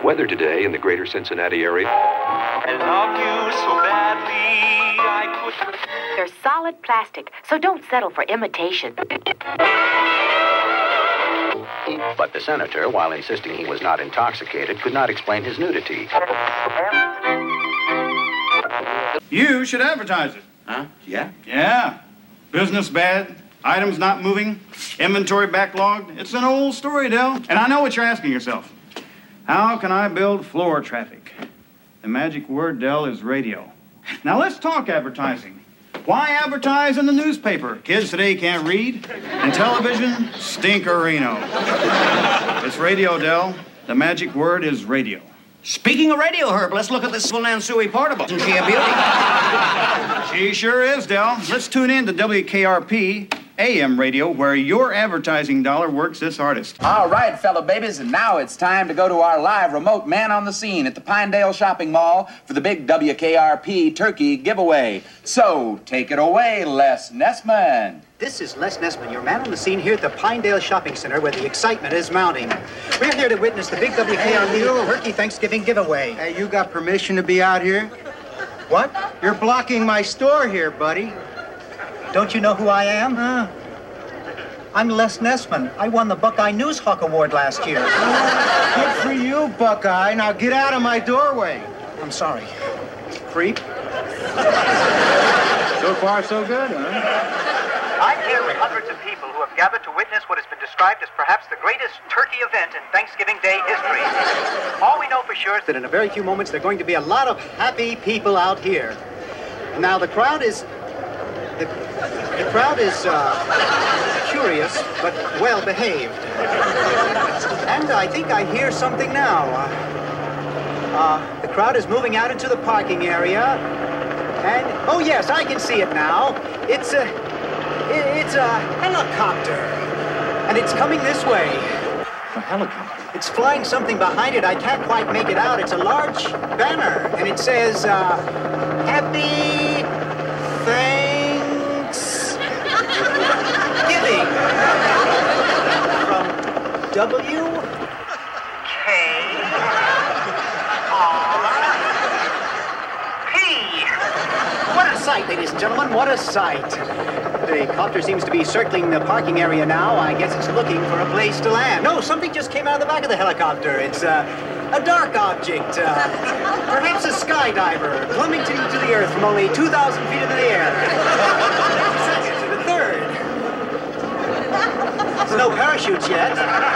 Weather today in the greater Cincinnati area. I love you so badly, I could... They're solid plastic, so don't settle for imitation. But the senator, while insisting he was not intoxicated, could not explain his nudity. You should advertise it. Huh? Yeah? Yeah. Business bad, items not moving, inventory backlogged. It's an old story, Del. And I know what you're asking yourself. How can I build floor traffic? The magic word, Del, is radio. Now let's talk advertising. Why advertise in the newspaper? Kids today can't read. And television, stinkerino. It's radio, Del. The magic word is radio. Speaking of radio, Herb, let's look at this little Nansui portable. Isn't she a beauty? She sure is, Del. Let's tune in to WKRP AM radio, where your advertising dollar works this artist. All right, fellow babies, and now it's time to go to our live remote man on the scene at the Pinedale Shopping Mall for the big WKRP turkey giveaway. So, take it away, Les Nessman. This is Les Nessman, your man on the scene here at the Pinedale Shopping Center, where the excitement is mounting. We're here to witness the big WKRP Turkey Thanksgiving giveaway. Hey, you got permission to be out here? What? You're blocking my store here, buddy. Don't you know who I am? I'm Les Nessman. I won the Buckeye News Hawk Award last year. Good for you, Buckeye. Now get out of my doorway. I'm sorry. Creep. So far, so good, huh? I'm here with hundreds of people who have gathered to witness what has been described as perhaps the greatest turkey event in Thanksgiving Day history. All we know for sure is that in a very few moments there are going to be a lot of happy people out here. Now the crowd is curious but well behaved. And I think I hear something now. The crowd is moving out into the parking area. And oh yes, I can see it now. It's a helicopter, and it's coming this way. A helicopter? It's flying something behind it. I can't quite make it out. It's a large banner, and it says, Happy Thanksgiving from WKRP. What a sight, ladies and gentlemen, what a sight. The copter seems to be circling the parking area now. I guess it's looking for a place to land. No, something just came out of the back of the helicopter. It's a dark object, perhaps a skydiver plummeting to the earth from only 2,000 feet into the air. Second to the third. There's no parachutes yet.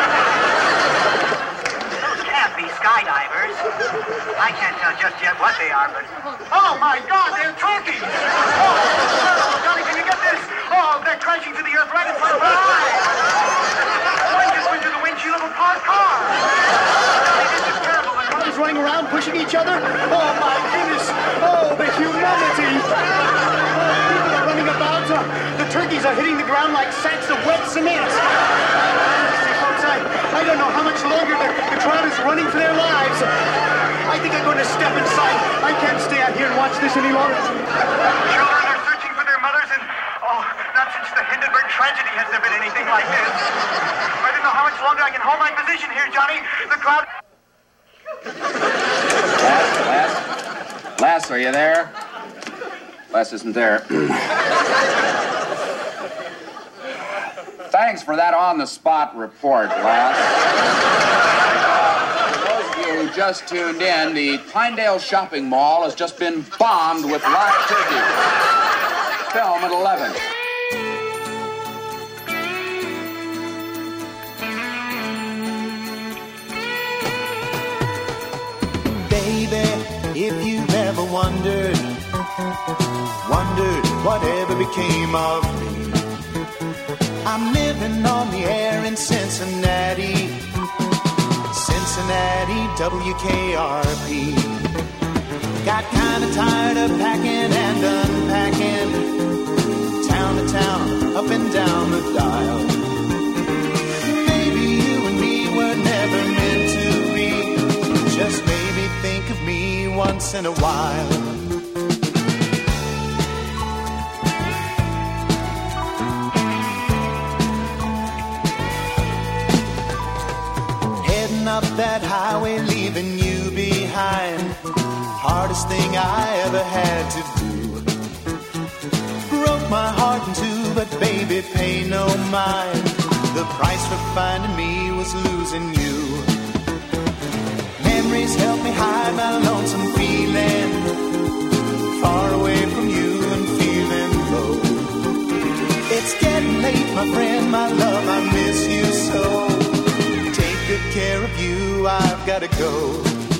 Those can't be skydivers. I can't tell just yet what they are, but... Oh, my God, they're turkeys! Oh, Johnny, can you get this? Oh, they're crashing to the earth right in front of our eyes! One just went through the windshield of a parked car! Johnny, this is terrible. The cars running around, pushing each other? Oh, my goodness! Oh, the humanity! People are running about. The turkeys are hitting the ground like sacks of wet cement. I don't know how much longer the crowd is running for their lives. I think I'm going to step inside. I can't stay out here and watch this any longer. Children are searching for their mothers, and not since the Hindenburg tragedy has there been anything like this. I don't know how much longer I can hold my position here, Johnny. The crowd... Les, are you there? Les isn't there. Thanks for that on-the-spot report, Les. For those of you who just tuned in, the Pinedale Shopping Mall has just been bombed with live turkey. Film at 11. Baby, if you've ever wondered whatever became of me, I'm living on the air in Cincinnati, WKRP. Got kinda tired of packing and unpacking, town to town, up and down the dial. Maybe you and me were never meant to be, just maybe think of me once in a while. Up that highway leaving you behind. Hardest thing I ever had to do. Broke my heart in two, but baby, pay no mind. The price for finding me was losing you. Memories help me hide my lonesome feeling. Far away from you and feeling low. It's getting late, my friend, my love, I miss you so. Take good care of you, I've gotta go.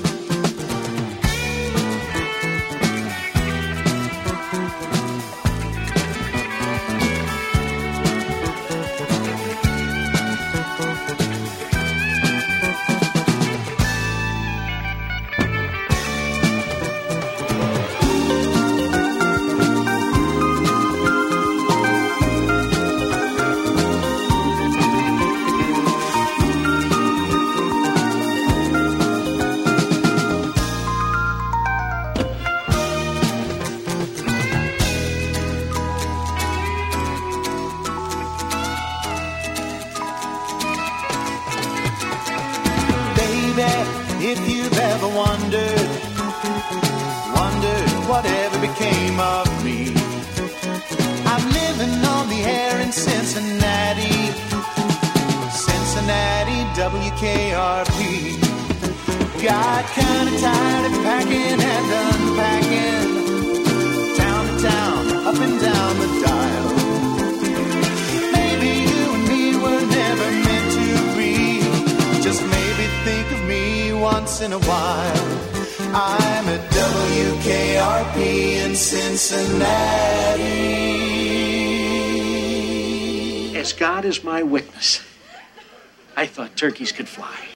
If you've ever wondered whatever became of me, I'm living on the air in Cincinnati, WKRP. Got kind of tired of packing and unpacking, town to town, up and down the dial. Maybe you and me were never meant to be. Just maybe think of me once in a while. I'm at WKRP in Cincinnati. As God is my witness, I thought turkeys could fly.